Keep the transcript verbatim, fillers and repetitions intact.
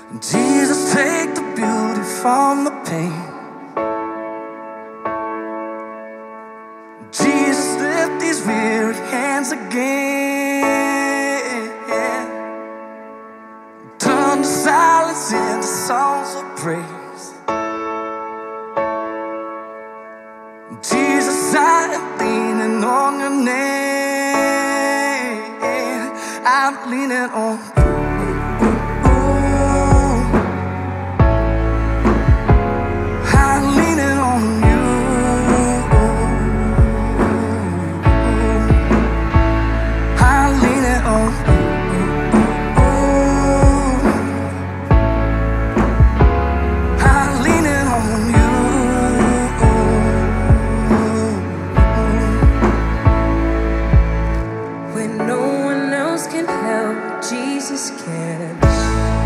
Jesus, take the beauty from the pain. Jesus, lift these weary hands again. Turn the silence into songs of praise. Jesus, I am leaning on your name. I'm leaning on you. I'm leaning on you. I'm leaning on you. I'm leaning on you. When no one else can help, Jesus can.